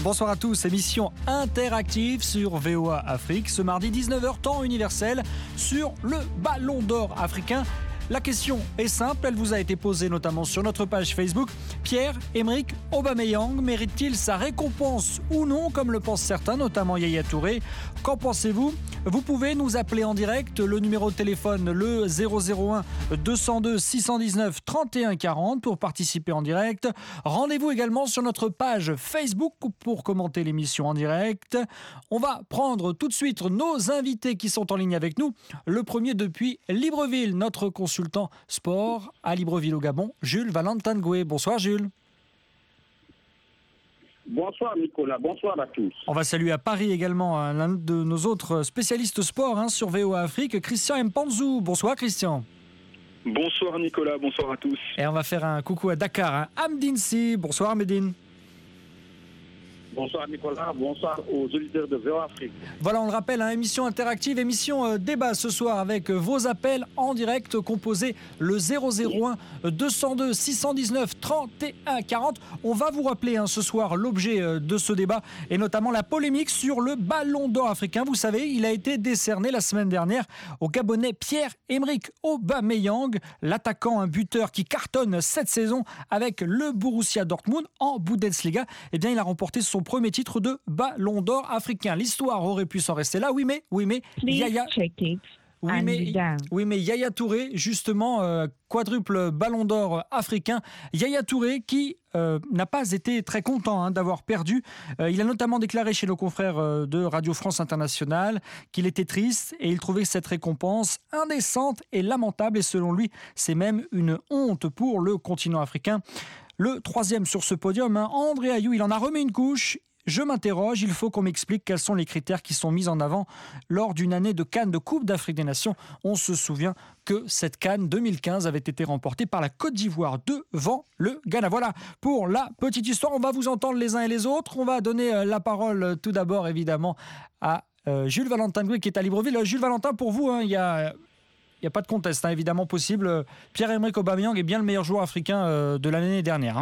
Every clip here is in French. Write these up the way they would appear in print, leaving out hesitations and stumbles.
Bonsoir à tous, émission interactive sur VOA Afrique, ce mardi 19h temps universel sur le Ballon d'Or africain. La question est simple, elle vous a été posée notamment sur notre page Facebook. Pierre-Emerick Aubameyang mérite-t-il sa récompense ou non, comme le pensent certains, notamment Yaya Touré? Qu'en pensez-vous? Vous pouvez nous appeler en direct, le numéro de téléphone le 001 202 619 31 40 pour participer en direct. Rendez-vous également sur notre page Facebook pour commenter l'émission en direct. On va prendre tout de suite nos invités qui sont en ligne avec nous. Le premier depuis Libreville, notre consultant sport à Libreville au Gabon, Jules Valentin Goué. Bonsoir Jules. Bonsoir Nicolas, bonsoir à tous. On va saluer à Paris également l'un de nos autres spécialistes sport sur VOA Afrique, Christian Mpanzou. Bonsoir Christian. Bonsoir Nicolas, bonsoir à tous. Et on va faire un coucou à Dakar, Amdine Si. Bonsoir Amdine. Bonsoir Nicolas, bonsoir aux auditeurs de VOA Afrique. Voilà, on le rappelle, émission interactive, émission débat ce soir avec vos appels en direct, composés le 001 202 619 31 40. On va vous rappeler ce soir l'objet de ce débat et notamment la polémique sur le Ballon d'Or africain. Vous savez, il a été décerné la semaine dernière au Gabonais Pierre-Emerick Aubameyang, l'attaquant, un buteur qui cartonne cette saison avec le Borussia Dortmund en Bundesliga. Eh bien, il a remporté son premier titre de Ballon d'Or africain. L'histoire aurait pu s'en rester là, oui mais Yaya Touré, justement, quadruple Ballon d'Or africain. Yaya Touré qui n'a pas été très content d'avoir perdu. Il a notamment déclaré chez nos confrères de Radio France Internationale qu'il était triste et il trouvait cette récompense indécente et lamentable. Et selon lui, c'est même une honte pour le continent africain. Le troisième sur ce podium, André Ayou, il en a remis une couche. Je m'interroge, il faut qu'on m'explique quels sont les critères qui sont mis en avant lors d'une année de CAN de Coupe d'Afrique des Nations. On se souvient que cette CAN 2015 avait été remportée par la Côte d'Ivoire devant le Ghana. Voilà pour la petite histoire. On va vous entendre les uns et les autres. On va donner la parole tout d'abord évidemment à Jules Valentin Goué qui est à Libreville. Jules Valentin, pour vous, il n'y a pas de conteste, évidemment possible. Pierre-Emerick Aubameyang est bien le meilleur joueur africain de l'année dernière.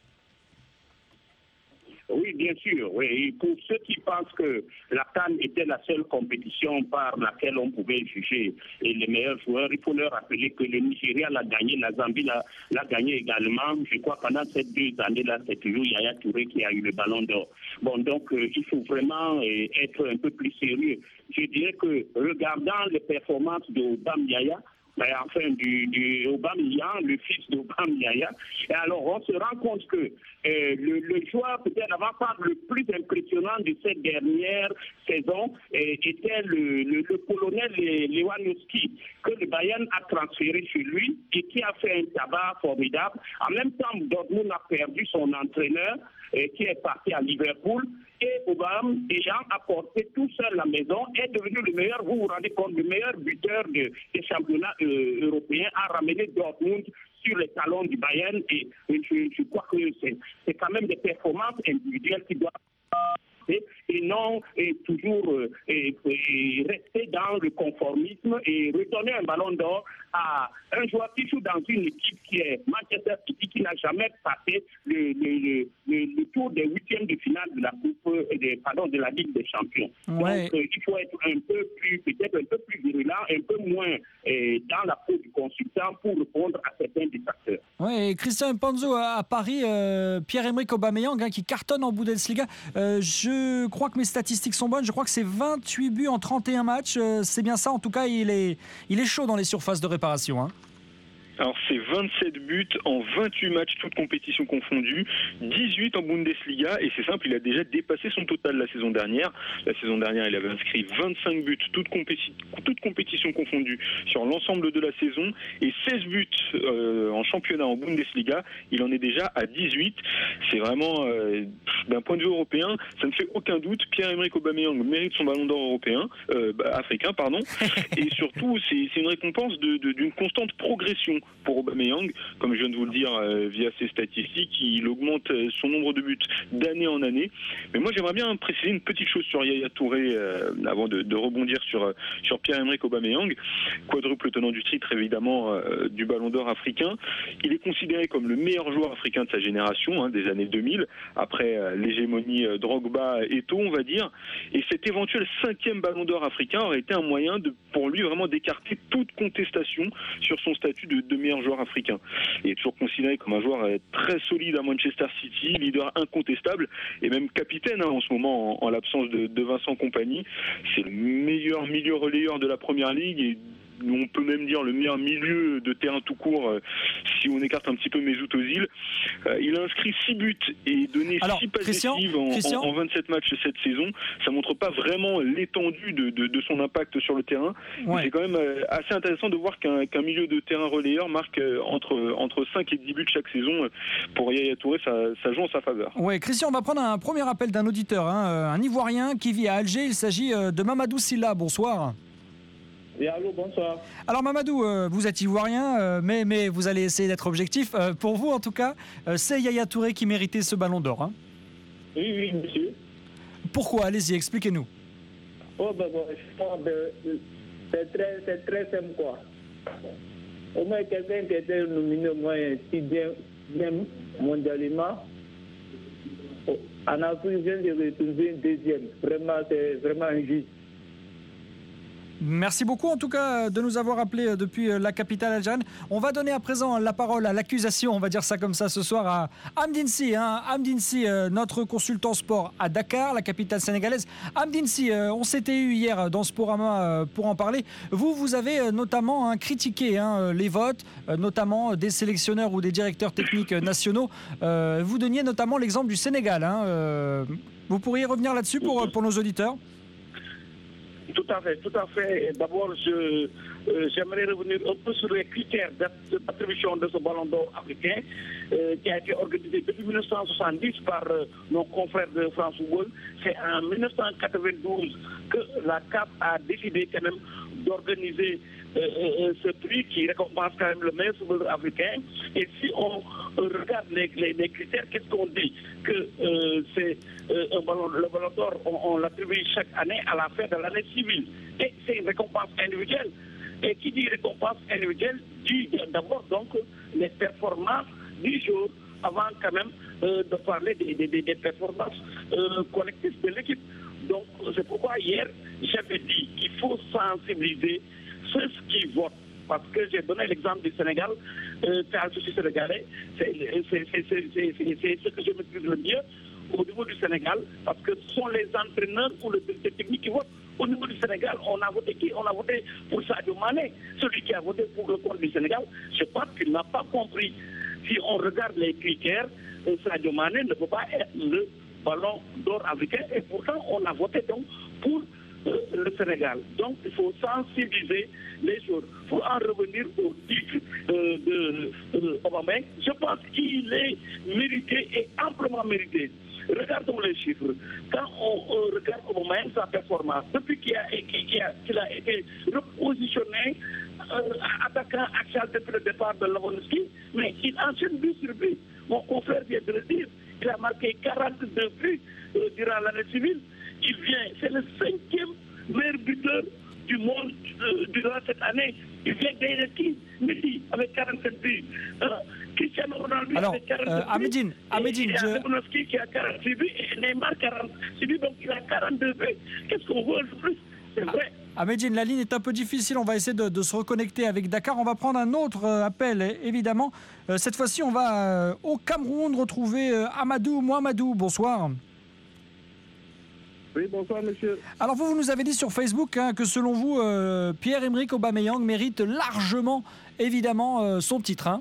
Oui, bien sûr. Oui. Et pour ceux qui pensent que la CAN était la seule compétition par laquelle on pouvait juger les meilleurs joueurs, il faut leur rappeler que le Nigeria l'a gagné, la Zambie l'a gagné également. Je crois que pendant ces 2 années-là, c'est toujours Yaya Touré qui a eu le Ballon d'Or. Bon, donc il faut vraiment être un peu plus sérieux. Je dirais que regardant les performances de Aubameyang, du Aubameyang, le fils d'Aubameyang. Et alors, on se rend compte que le joueur peut-être avant-part le plus impressionnant de cette dernière saison était le Polonais Lewandowski, que le Bayern a transféré chez lui et qui a fait un tabac formidable. En même temps, Dortmund a perdu son entraîneur qui est parti à Liverpool. Et Aubameyang, ayant apporté tout seul la maison, est devenu le meilleur, vous vous rendez compte, le meilleur buteur des championnats européens, a ramené Dortmund sur les talons du Bayern. Et je crois que c'est quand même des performances individuelles qui doivent et non toujours rester dans le conformisme et redonner un ballon d'or à un joueur qui joue dans une équipe qui est Manchester City, qui n'a jamais passé le tour des 8e de finale de la coupe de la Ligue des Champions. Ouais. Donc il faut être peut-être un peu plus virulent, un peu moins dans la peau du consultant pour répondre à certains détracteurs. Oui, Christian Mpanzou à Paris, Pierre-Emerick Aubameyang qui cartonne en Bundesliga. Je crois que mes statistiques sont bonnes. Je crois que c'est 28 buts en 31 matchs. C'est bien ça. En tout cas, il est chaud dans les surfaces de réparation. Alors c'est 27 buts en 28 matchs, toutes compétitions confondues, 18 en Bundesliga, et c'est simple, il a déjà dépassé son total la saison dernière. La saison dernière, il avait inscrit 25 buts, toutes compétitions confondues sur l'ensemble de la saison, et 16 buts en championnat en Bundesliga. Il en est déjà à 18. C'est vraiment, d'un point de vue européen, ça ne fait aucun doute. Pierre-Emerick Aubameyang mérite son ballon d'or africain, et surtout, c'est une récompense d'une constante progression. pour Aubameyang. Comme je viens de vous le dire via ses statistiques, il augmente son nombre de buts d'année en année. Mais moi, j'aimerais bien préciser une petite chose sur Yaya Touré avant de rebondir sur Pierre-Emerick Aubameyang, quadruple tenant du titre évidemment du Ballon d'Or africain. Il est considéré comme le meilleur joueur africain de sa génération, des années 2000, après l'hégémonie Drogba et Eto'o, on va dire. Et cet éventuel 5e Ballon d'Or africain aurait été un moyen pour lui vraiment d'écarter toute contestation sur son statut de meilleur joueur africain. Il est toujours considéré comme un joueur très solide à Manchester City, leader incontestable et même capitaine en ce moment en l'absence de Vincent Kompany. C'est le meilleur milieu relayeur de la Première Ligue et on peut même dire le meilleur milieu de terrain tout court si on écarte un petit peu Mesut Özil. Il a inscrit 6 buts et donné 6 passes décisives en 27 matchs cette saison. Ça montre pas vraiment l'étendue de son impact sur le terrain. Ouais. C'est quand même assez intéressant de voir qu'un milieu de terrain relayeur marque entre 5 et 10 buts chaque saison. Pour Yaya Touré, ça joue en sa faveur. Ouais, Christian, on va prendre un premier appel d'un auditeur, un Ivoirien qui vit à Alger. Il s'agit de Mamadou Silla. Bonsoir. Et allô, bonsoir. Alors Mamadou, vous êtes ivoirien, mais vous allez essayer d'être objectif. Pour vous, en tout cas, c'est Yaya Touré qui méritait ce ballon d'or. Hein. Oui, monsieur. Pourquoi? Allez-y, expliquez-nous. C'est très simple, quoi. Au moins, quelqu'un qui était nominé au moins 6e mondialement, en Afrique, vient de retrouver 2e. Vraiment, c'est vraiment injuste. Merci beaucoup en tout cas de nous avoir appelés depuis la capitale algérienne. On va donner à présent la parole à l'accusation, on va dire ça comme ça ce soir, à Amdine Sy. Amdine Sy, notre consultant sport à Dakar, la capitale sénégalaise. Amdine Sy, on s'était eu hier dans Sporama pour en parler. Vous avez notamment critiqué les votes, notamment des sélectionneurs ou des directeurs techniques nationaux. Vous donniez notamment l'exemple du Sénégal. Vous pourriez revenir là-dessus pour nos auditeurs ? Tout à fait. D'abord, j'aimerais revenir un peu sur les critères d'attribution de ce ballon d'or africain qui a été organisé depuis 1970 par nos confrères de France Football. C'est en 1992 que la CAF a décidé quand même d'organiser ce prix qui récompense quand même le meilleur footballeur africain. Et si on regarde les critères, qu'est-ce qu'on dit? Que c'est le ballon d'or, on l'attribue chaque année à la fin de l'année civile. Et c'est une récompense individuelle. Et qui dit récompense individuelle dit d'abord donc les performances du jour avant quand même de parler des performances collectives de l'équipe. Donc c'est pourquoi hier j'avais dit qu'il faut sensibiliser ceux qui votent. Parce que j'ai donné l'exemple du Sénégal, c'est un souci sénégalais, c'est ce que je maîtrise le mieux au niveau du Sénégal, parce que ce sont les entraîneurs ou les techniques qui votent. Au niveau du Sénégal, on a voté qui? On a voté pour Sadio Mané. Celui qui a voté pour le compte du Sénégal, je pense qu'il n'a pas compris. Si on regarde les critères, Sadio Mané ne peut pas être le ballon d'or africain, et pourtant on a voté donc pour le Sénégal. Donc il faut sensibiliser les choses. Pour en revenir au titre de Aubameyang, je pense qu'il est mérité et amplement mérité. Regardons les chiffres. Quand on regarde Aubameyang, sa performance, depuis qu'il a été repositionné attaquant axial depuis le départ de Lewandowski, mais il enchaîne but sur but. Mon confrère vient de le dire, il a marqué 42 buts durant l'année civile. C'est le 5e meilleur buteur du monde durant cette année. Il vient derrière qui? Messi avec 47 buts. Cristiano Ronaldo avec 47 buts. Amédine, Lewandowski qui a 46 buts et Neymar 46 buts, donc il a 42 buts. Qu'est-ce qu'on veut de plus? C'est vrai. Amédine, la ligne est un peu difficile, on va essayer de se reconnecter avec Dakar. On va prendre un autre appel, évidemment. Cette fois-ci, on va au Cameroun retrouver Amadou Mohamedou. Bonsoir. Oui, bonsoir, monsieur. Alors, vous nous avez dit sur Facebook que selon vous, Pierre-Emerick Aubameyang mérite largement, évidemment, son titre.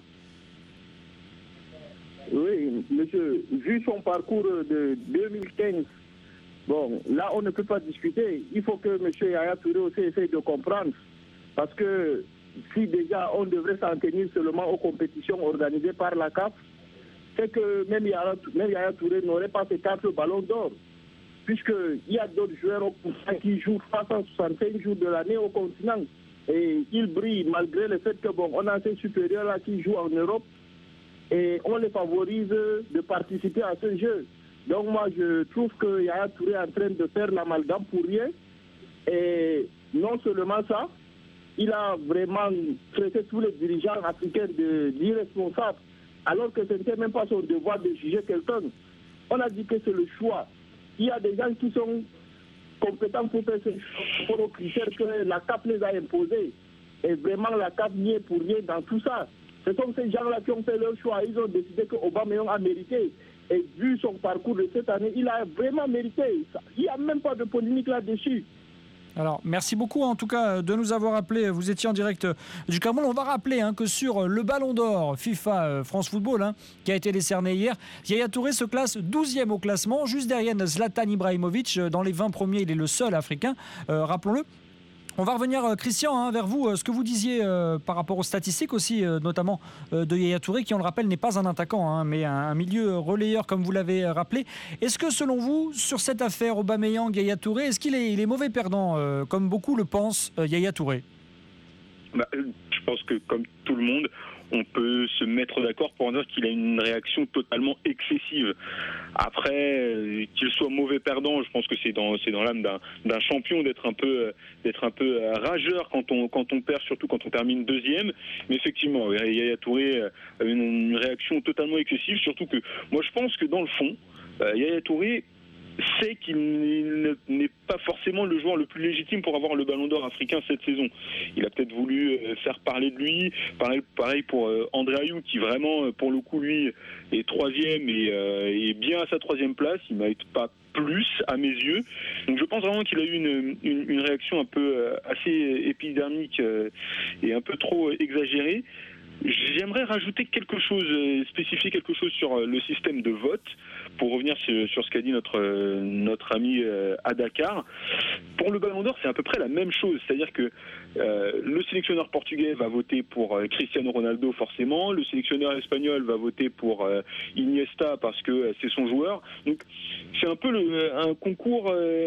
Oui, monsieur, vu son parcours de 2015, bon, là, on ne peut pas discuter. Il faut que monsieur Yaya Touré aussi essaye de comprendre. Parce que si déjà on devrait s'en tenir seulement aux compétitions organisées par la CAF, c'est que même Yaya Touré n'aurait pas ces 4 ballons d'or. Puisqu'il y a d'autres joueurs au continent qui jouent 365 jours de l'année au continent. Et ils brillent malgré le fait que, on a ces supérieurs-là qui jouent en Europe et on les favorise de participer à ce jeu. Donc moi, je trouve que Yaya Touré est en train de faire l'amalgame pour rien. Et non seulement ça, il a vraiment traité tous les dirigeants africains d'irresponsables, alors que ce n'était même pas son devoir de juger quelqu'un. On a dit que c'est le choix. Il y a des gens qui sont compétents pour faire ce choix, pour aux critères que la CAF les a imposés. Et vraiment, la CAF n'y est pour rien dans tout ça. Ce sont ces gens-là qui ont fait leur choix. Ils ont décidé que Aubameyang a mérité. Et vu son parcours de cette année, il a vraiment mérité. Il n'y a même pas de polémique là-dessus. Alors, merci beaucoup en tout cas de nous avoir appelés. Vous étiez en direct du Cameroun. On va rappeler que sur le Ballon d'Or FIFA France Football, qui a été décerné hier, Yaya Touré se classe 12e au classement, juste derrière Zlatan Ibrahimovic. Dans les 20 premiers, il est le seul Africain, rappelons-le. On va revenir, Christian, vers vous. Ce que vous disiez par rapport aux statistiques aussi, notamment de Yaya Touré, qui, on le rappelle, n'est pas un attaquant, mais un milieu relayeur, comme vous l'avez rappelé. Est-ce que, selon vous, sur cette affaire Aubameyang, Yaya Touré, est-ce qu'il est mauvais perdant, comme beaucoup le pensent, Yaya Touré ? Je pense que, comme tout le monde, on peut se mettre d'accord pour dire qu'il a une réaction totalement excessive. Après, qu'il soit mauvais perdant, je pense que c'est dans l'âme d'un champion d'être un peu rageur quand on perd, surtout quand on termine deuxième. Mais effectivement, Yaya Touré a une réaction totalement excessive, surtout que moi je pense que dans le fond, Yaya Touré sait qu'il n'est pas forcément le joueur le plus légitime pour avoir le Ballon d'Or africain cette saison. Il a peut-être voulu faire parler de lui. Pareil pour André Ayew, qui vraiment, pour le coup, lui, est troisième et bien à sa troisième place. Il ne mérite pas plus à mes yeux. Donc je pense vraiment qu'il a eu une réaction un peu assez épidermique et un peu trop exagérée. J'aimerais rajouter spécifier quelque chose sur le système de vote, pour revenir sur ce qu'a dit notre ami à Dakar. Pour le Ballon d'Or, c'est à peu près la même chose, c'est-à-dire que le sélectionneur portugais va voter pour Cristiano Ronaldo forcément, le sélectionneur espagnol va voter pour Iniesta parce que c'est son joueur. Donc c'est un peu le concours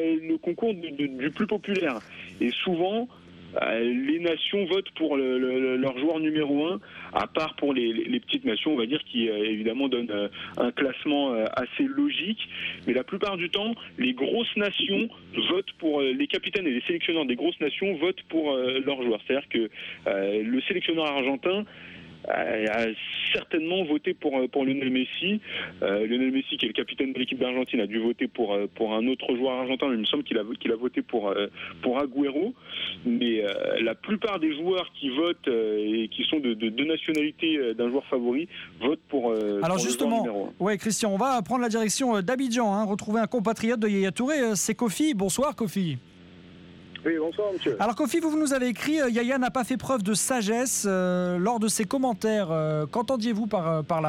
du plus populaire. Et souvent, les nations votent pour leur joueur numéro 1, à part pour les petites nations, on va dire, qui évidemment donnent un classement assez logique. Mais la plupart du temps, les grosses nations votent pour les capitaines et les sélectionneurs des grosses nations votent pour leurs joueurs. C'est-à-dire que le sélectionneur argentin a certainement voté pour Lionel Messi. Lionel Messi, qui est le capitaine de l'équipe d'Argentine, a dû voter pour un autre joueur argentin. Il me semble qu'il a voté pour Agüero. Mais la plupart des joueurs qui votent et qui sont de nationalité d'un joueur favori votent pour Alors pour justement, le joueur numéro 1. Ouais, Christian, on va prendre la direction d'Abidjan, retrouver un compatriote de Yaya Touré, c'est Kofi. Bonsoir Kofi. Oui, bonsoir, monsieur. Alors Kofi, vous nous avez écrit Yaya n'a pas fait preuve de sagesse lors de ses commentaires. Qu'entendiez-vous par là ?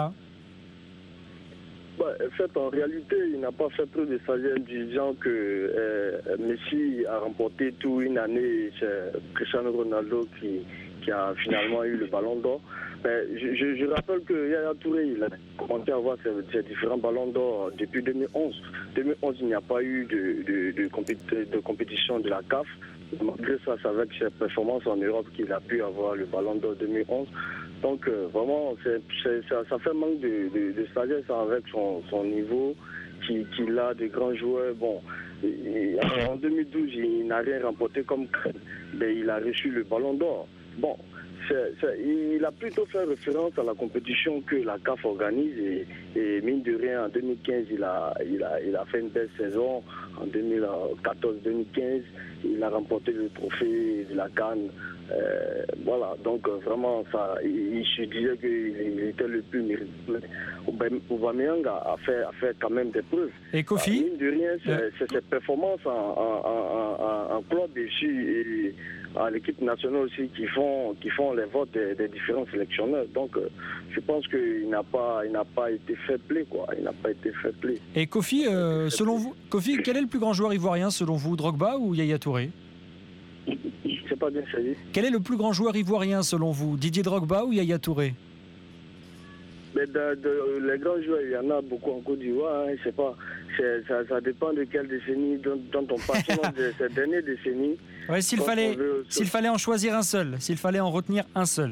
En fait, en réalité, il n'a pas fait preuve de sagesse, disant que Messi a remporté tout une année. C'est Cristiano Ronaldo qui a finalement eu le Ballon d'Or. Je rappelle que Yaya Touré, il a commencé à avoir ces différents ballons d'or depuis 2011. 2011, il n'y a pas eu de compétition de la CAF. Malgré ça, c'est avec ses performances en Europe qu'il a pu avoir le ballon d'or 2011. Donc vraiment, ça fait manque de sagesse avec son niveau qu'il a de grands joueurs. Bon, en 2012, il n'a rien remporté comme crème, mais il a reçu le ballon d'or. Bon, il a plutôt fait référence à la compétition que la CAF organise et mine de rien, en 2015, il a fait une belle saison. En 2014-2015, il a remporté le trophée de la CAN. Voilà, donc vraiment, il se disait qu'il était le plus mérité. Aubameyang a fait quand même des preuves. Et Kofi, mine de rien, c'est ses performances en club ici et à l'équipe nationale aussi qui font les votes des différents sélectionneurs. Donc je pense qu'il n'a pas été fair play, quoi. Il n'a pas été fair play. Et Kofi, selon vous, Kofi, quel est le plus grand joueur ivoirien selon vous, Drogba ou Yaya Touré ? C'est pas bien saisi. Quel est le plus grand joueur ivoirien selon vous, Didier Drogba ou Yaya Touré ? Mais les grands joueurs, il y en a beaucoup en Côte d'Ivoire. C'est Ça dépend de quelle décennie dont on parle. Selon ces dernières décennies. Ouais, s'il fallait en choisir un seul, s'il fallait en retenir un seul.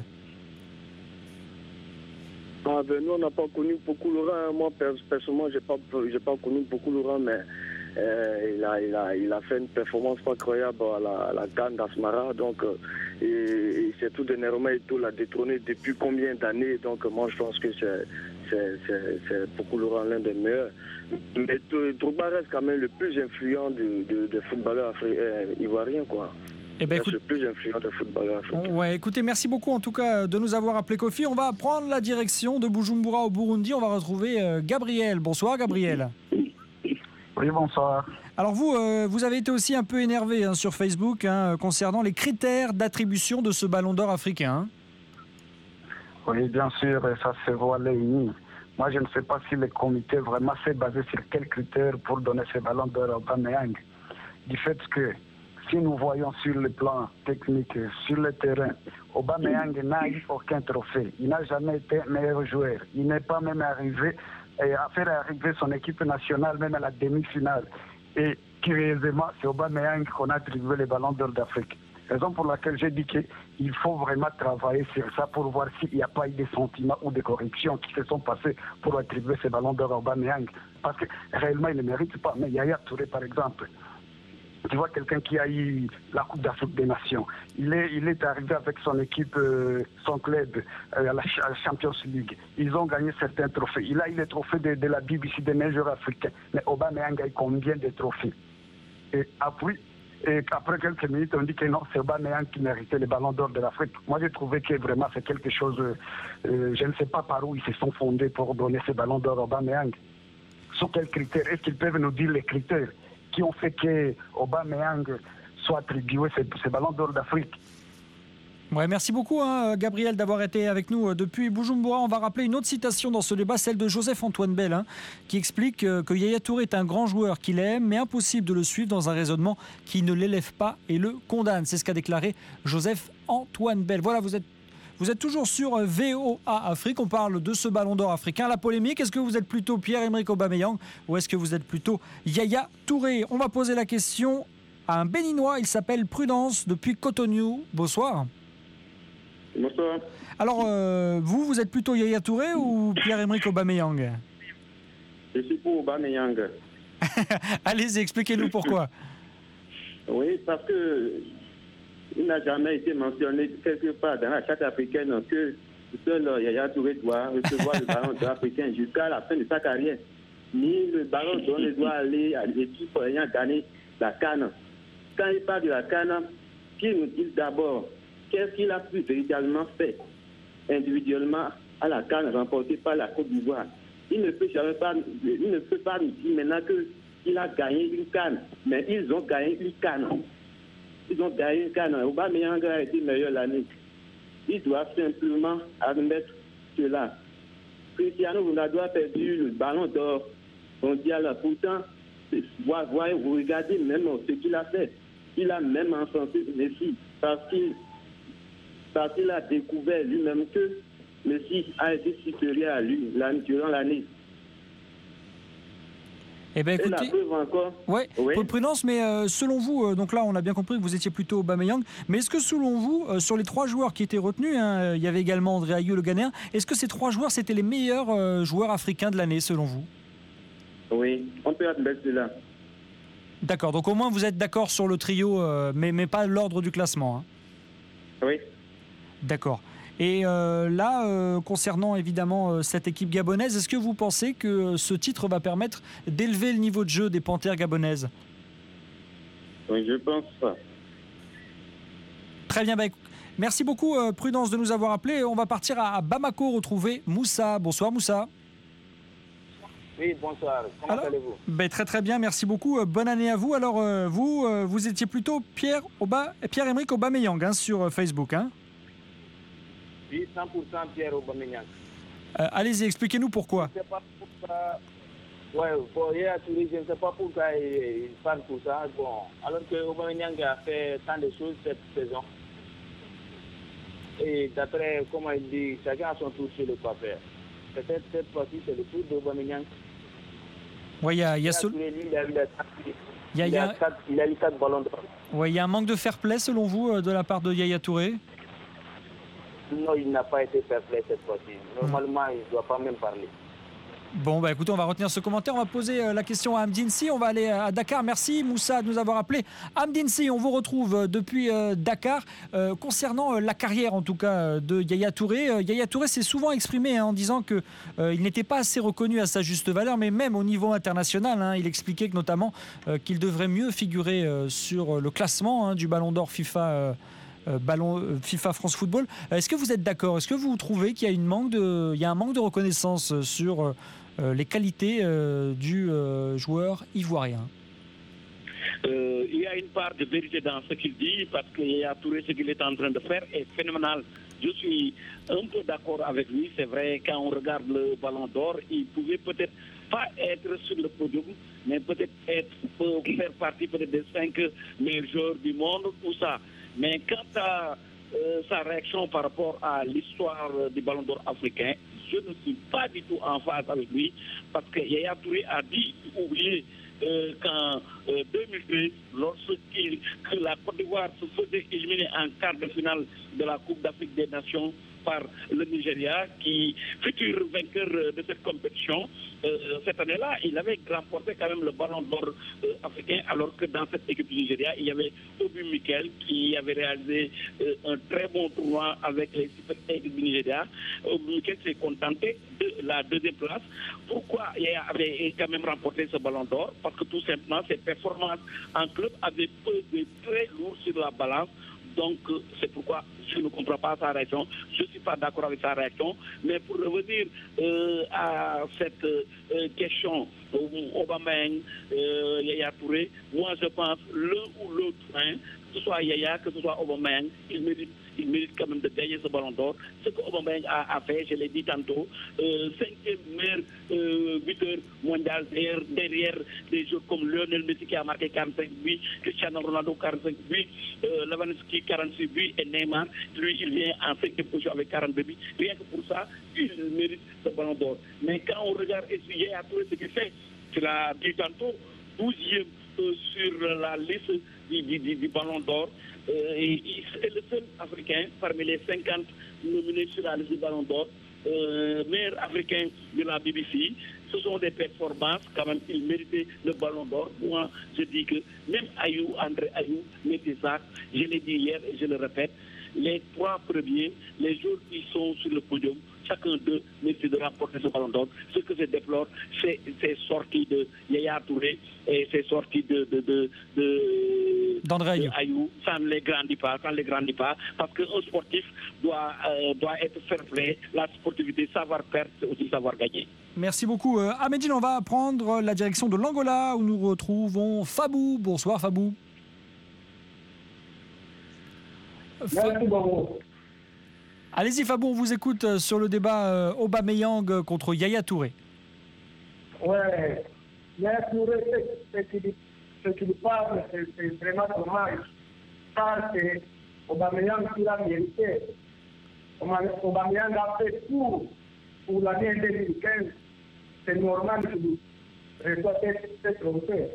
Ah ben nous on n'a pas connu beaucoup Laurent. Moi personnellement j'ai pas connu beaucoup Laurent, mais il a fait une performance incroyable à la CAN d'Asmara, donc et surtout dernièrement il l'a détrôné depuis combien d'années, donc moi je pense que c'est beaucoup Laurent l'un des meilleurs. Mais Drogba reste quand même le plus influent de footballeurs ivoiriens quoi. Eh ben, écoute, le plus influent de footballeurs africains. Ouais, écoutez, merci beaucoup en tout cas de nous avoir appelé Kofi. On va prendre la direction de Bujumbura au Burundi. On va retrouver Gabriel. Bonsoir Gabriel. Oui, bonsoir. Alors vous avez été aussi un peu énervé sur Facebook concernant les critères d'attribution de ce ballon d'or africain. Oui, bien sûr, ça se voit les. Moi, je ne sais pas si le comité vraiment s'est basé sur quels critères pour donner ce ballon d'or à Aubameyang. Du fait que si nous voyons sur le plan technique, sur le terrain, Aubameyang n'a eu aucun trophée. Il n'a jamais été meilleur joueur. Il n'est pas même arrivé à faire arriver son équipe nationale même à la demi-finale. Et curieusement, c'est Aubameyang qu'on a attribué le ballon d'or d'Afrique. Raison pour laquelle j'ai dit qu'il faut vraiment travailler sur ça pour voir s'il n'y a pas eu des sentiments ou des corrections qui se sont passées pour attribuer ce ballon d'or à Aubameyang. Parce que réellement, il ne mérite pas. Mais Yaya Touré, par exemple, tu vois quelqu'un qui a eu la Coupe d'Afrique des Nations. Il est arrivé avec son équipe, son club à la Champions League. Ils ont gagné certains trophées. Il a eu les trophées de la BBC des meilleurs joueurs africains. Mais Aubameyang a eu combien de trophées? Et après quelques minutes, on dit que non, c'est Aubameyang qui méritait le ballon d'or de l'Afrique. Moi, j'ai trouvé que vraiment c'est quelque chose, je ne sais pas par où ils se sont fondés pour donner ce ballon d'or à Aubameyang. Sur quels critères? Est-ce qu'ils peuvent nous dire les critères qui ont fait que Aubameyang soit attribué ce ballon d'or d'Afrique? Ouais, merci beaucoup Gabriel d'avoir été avec nous depuis Bujumbura. On va rappeler une autre citation dans ce débat, celle de Joseph-Antoine Bell, qui explique que Yaya Touré est un grand joueur qu'il aime, mais impossible de le suivre dans un raisonnement qui ne l'élève pas et le condamne. C'est ce qu'a déclaré Joseph-Antoine Bell. Voilà, vous êtes toujours sur VOA Afrique. On parle de ce ballon d'or africain. La polémique, est-ce que vous êtes plutôt Pierre-Emerick Aubameyang ou est-ce que vous êtes plutôt Yaya Touré? On va poser la question à un Béninois. Il s'appelle Prudence depuis Cotonou. Bonsoir. Bonsoir. Alors, vous êtes plutôt Yaya Touré ou Pierre-Emerick Aubameyang? Je suis pour Aubameyang. Allez-y, expliquez-nous pourquoi. Oui, parce que il n'a jamais été mentionné quelque part dans la charte africaine que seul Yaya Touré doit recevoir le ballon d'or africain jusqu'à la fin de sa carrière. Ni le ballon d'or ne doit aller à l'équipe ayant gagné la CAN. Quand il parle de la CAN, qu'il nous dise d'abord qu'est-ce qu'il a pu véritablement fait individuellement à la CAN remportée par la Côte d'Ivoire. Il ne peut pas nous dire maintenant qu'il a gagné une CAN, mais ils ont gagné une CAN. Ils ont gagné une CAN. Aubameyang a été meilleur l'année. Il doit simplement admettre cela. Cristiano Ronaldo a perdu le ballon d'or mondial. Pourtant, vous regardez même ce qu'il a fait. Il a même encensé Messi parce qu'il a découvert lui-même que Messi a été supérieur à lui durant l'année. Eh bien, écoutez, et la preuve encore. Ouais, pour prudence, mais selon vous, donc là, on a bien compris que vous étiez plutôt Aubameyang, mais est-ce que selon vous, sur les 3 joueurs qui étaient retenus, il y avait également André Ayew, le Ghanéen, est-ce que ces 3 joueurs, c'était les meilleurs joueurs africains de l'année, selon vous? Oui, on peut admettre cela. D'accord, donc au moins vous êtes d'accord sur le trio, mais pas l'ordre du classement. Oui. D'accord. Et là, concernant évidemment cette équipe gabonaise, est-ce que vous pensez que ce titre va permettre d'élever le niveau de jeu des Panthères gabonaises? Oui, je pense pas. Très bien, merci beaucoup Prudence de nous avoir appelés. On va partir à Bamako retrouver Moussa. Bonsoir Moussa. Oui, bonsoir. Comment allez-vous? Très très bien, merci beaucoup. Bonne année à vous. Alors vous étiez plutôt Pierre-Emerick Aubameyang sur Facebook. Oui, 100% Pierre Aubameyang. Allez-y, expliquez-nous pourquoi. Je ne sais pas pourquoi. Ouais, pour Yaya Touré, je ne sais pas pourquoi il parle pour ça. Bon, alors que Aubameyang a fait tant de choses cette saison. Et d'après comment il dit, chacun a son tour sur le quoi faire. Peut-être cette fois-ci, c'est le tour d'Aubameyang. Oui, il y a Touré, lui, il a eu 4 ballons d'or. Ouais, il y a un manque de fair play selon vous de la part de Yaya Touré? Non, il n'a pas été fair play cette fois-ci. Normalement, il ne doit pas même parler. Bon, bah écoutez, on va retenir ce commentaire. On va poser la question à Amdinsi. On va aller à Dakar. Merci Moussa de nous avoir appelé. Amdinsi, on vous retrouve depuis Dakar. Concernant la carrière, en tout cas, de Yaya Touré. Yaya Touré s'est souvent exprimé en disant qu'il n'était pas assez reconnu à sa juste valeur, mais même au niveau international. Il expliquait que, notamment qu'il devrait mieux figurer sur le classement du Ballon d'Or FIFA. FIFA France Football. Est-ce que vous êtes d'accord? Est-ce que vous trouvez qu'il y a un manque de reconnaissance sur les qualités du joueur ivoirien? Il y a une part de vérité dans ce qu'il dit, parce que Yaya Touré, ce qu'il est en train de faire est phénoménal. Je suis un peu d'accord avec lui. C'est vrai, quand on regarde le Ballon d'Or, il pouvait peut-être pas être sur le podium, mais peut-être faire partie peut-être des 5 meilleurs joueurs du monde, tout ça. Mais quant à sa réaction par rapport à l'histoire du Ballon d'Or africain, je ne suis pas du tout en phase avec lui, parce que Yaya Touré a dit oublier qu'en 2013, que la Côte d'Ivoire se faisait éliminer en quart de finale de la Coupe d'Afrique des Nations par le Nigeria, qui futur vainqueur de cette compétition. Cette année-là, il avait remporté quand même le Ballon d'Or africain, alors que dans cette équipe du Nigeria, il y avait Obi Mikel qui avait réalisé un très bon tournoi avec les Super Eagles du Nigeria. Obi Mikel s'est contenté de la deuxième place. Pourquoi il avait quand même remporté ce Ballon d'Or? Parce que tout simplement, ses performances en club avaient pesé très lourd sur la balance. Donc, c'est pourquoi je ne comprends pas sa réaction. Je ne suis pas d'accord avec sa réaction. Mais pour revenir à cette question, Aubameyang, Yaya Touré, moi je pense l'un ou l'autre, que ce soit Yaya, que ce soit Aubameyang, il mérite quand même de gagner ce Ballon d'Or. Ce que Aubameyang a fait, je l'ai dit tantôt, 5e meilleur buteur mondial derrière des joueurs comme Lionel Messi qui a marqué 45 buts, Cristiano Ronaldo 45 buts, Lewandowski 46 buts et Neymar, lui il vient en 5e position avec 42 buts. Rien que pour ça, il mérite ce Ballon d'Or. Mais quand on regarde Yaya Touré, ce qu'il fait, tu l'as dit tantôt, 12e sur la liste du Ballon d'Or. C'est le seul Africain parmi les 50 nominés sur la liste du Ballon d'Or, meilleur Africain de la BBC. Ce sont des performances, quand même, il méritait le Ballon d'Or. Moi, je dis que même André Ayou, Métissac, je l'ai dit hier et je le répète, les 3 premiers, les joueurs qui sont sur le podium, chacun d'eux mérite de remporter ce Ballon d'Or. Ce que je déplore, c'est ces sorties de Yaya Touré et ces sorties d'André Ayou. Ça ne les grandit pas, parce qu'un sportif doit être fair play. La sportivité, savoir perdre, c'est aussi savoir gagner. Merci beaucoup. Ahmedine, on va prendre la direction de l'Angola où nous retrouvons Fabou. Bonsoir Fabou. Merci beaucoup. Allez-y Fabou, on vous écoute sur le débat Aubameyang contre Yaya Touré. Ouais, Yaya Touré, ce qu'il parle, c'est vraiment dommage. Ça, c'est Aubameyang qui l'a mérité. Aubameyang a fait tout pour l'année 2015. C'est normal qu'il reçoive cette trophée.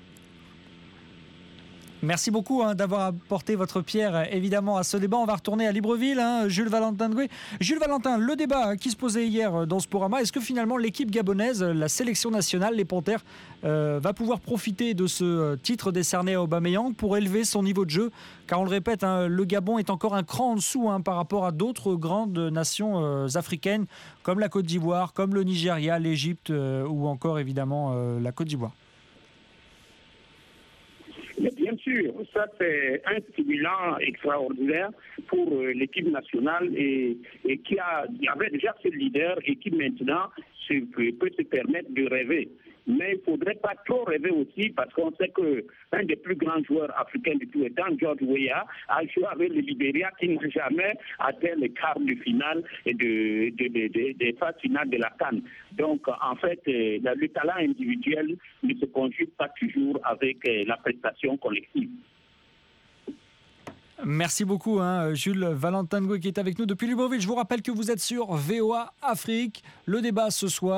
Merci beaucoup d'avoir apporté votre pierre évidemment à ce débat. On va retourner à Libreville. Jules Valentin Ndoué. Jules Valentin, le débat qui se posait hier dans Sporama, est-ce que finalement l'équipe gabonaise, la sélection nationale, les Panthères, va pouvoir profiter de ce titre décerné à Aubameyang pour élever son niveau de jeu? Car on le répète, le Gabon est encore un cran en dessous par rapport à d'autres grandes nations africaines comme la Côte d'Ivoire, comme le Nigeria, l'Égypte ou encore évidemment la Côte d'Ivoire. Mais bien sûr, ça c'est un stimulant extraordinaire pour l'équipe nationale et qui avait déjà ce leader et qui maintenant peut se permettre de rêver. Mais il ne faudrait pas trop rêver aussi parce qu'on sait qu'un des plus grands joueurs africains du tout étant George Weah a joué avec le Libéria qui n'a jamais atteint les quarts de finale et des phases finales de la CAN. Donc en fait, le talent individuel ne se conjugue pas toujours avec la prestation collective. Merci beaucoup Jules Valentin Ndoué qui est avec nous depuis Libreville. Je vous rappelle que vous êtes sur VOA Afrique. Le débat ce soir,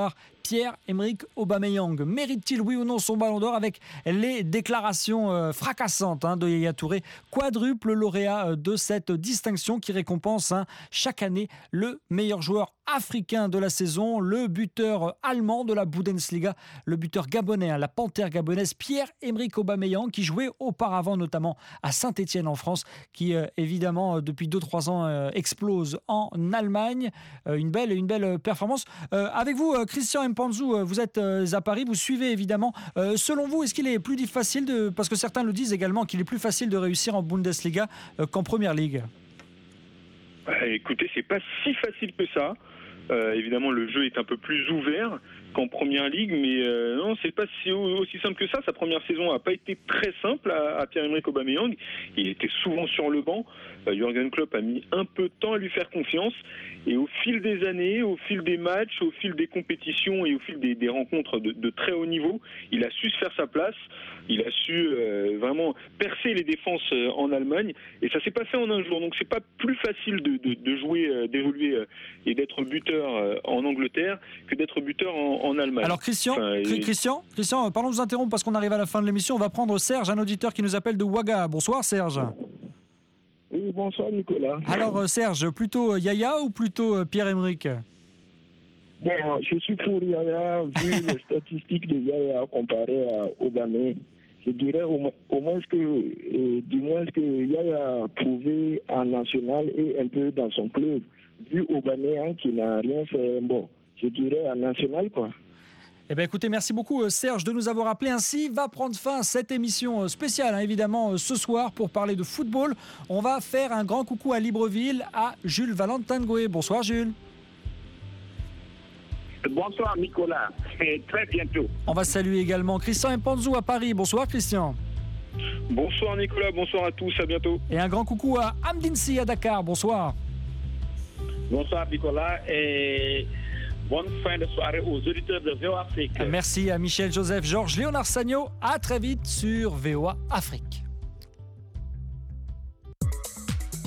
Pierre-Emerick Aubameyang. Mérite-t-il, oui ou non, son ballon d'or avec les déclarations fracassantes de Yaya Touré, quadruple lauréat de cette distinction qui récompense chaque année le meilleur joueur africain de la saison, le buteur allemand de la Bundesliga, le buteur gabonais, la panthère gabonaise Pierre-Emerick Aubameyang, qui jouait auparavant notamment à Saint-Etienne en France, qui évidemment depuis 2-3 ans explose en Allemagne. Une belle performance. Avec vous, Christian Mpanzu, vous êtes à Paris, vous suivez évidemment. Selon vous, est-ce qu'il est plus difficile parce que certains le disent également, qu'il est plus facile de réussir en Bundesliga qu'en Première Ligue? Écoutez, c'est pas si facile que ça. Évidemment, le jeu est un peu plus ouvert qu'en Première Ligue, mais non, c'est pas aussi simple que ça. Sa première saison n'a pas été très simple à Pierre-Emerick Aubameyang. Il était souvent sur le banc. Jürgen Klopp a mis un peu de temps à lui faire confiance. Et au fil des années, au fil des matchs, au fil des compétitions et au fil des rencontres de très haut niveau, il a su se faire sa place. Il a su vraiment percer les défenses en Allemagne. Et ça s'est pas fait en un jour. Donc c'est pas plus facile de jouer, d'évoluer et d'être buteur en Angleterre que d'être buteur en Allemagne. Alors Christian, pardon de vous interrompre parce qu'on arrive à la fin de l'émission. On va prendre Serge, un auditeur qui nous appelle de Ouaga. Bonsoir Serge. Oui, bonsoir Nicolas. Alors Serge, plutôt Yaya ou plutôt Pierre-Emerick? Bon, je suis pour Yaya, vu les statistiques de Yaya comparées à Aubameyang. Je dirais au moins que Yaya a prouvé en national et un peu dans son club. Vu Aubameyang qui n'a rien fait, bon, je dirais en national quoi. Eh bien, écoutez, merci beaucoup Serge de nous avoir appelé. Ainsi va prendre fin cette émission spéciale, évidemment, ce soir pour parler de football. On va faire un grand coucou à Libreville, à Jules Valentin Goué. Bonsoir Jules. Bonsoir Nicolas, et très bientôt. On va saluer également Christian Mpanzu à Paris. Bonsoir Christian. Bonsoir Nicolas, bonsoir à tous, à bientôt. Et un grand coucou à Amdinsi à Dakar. Bonsoir. Bonsoir Nicolas et bonne fin de soirée aux auditeurs de VOA Afrique. Merci à Michel Joseph, Georges, Léonard Sagno. À très vite sur VOA Afrique.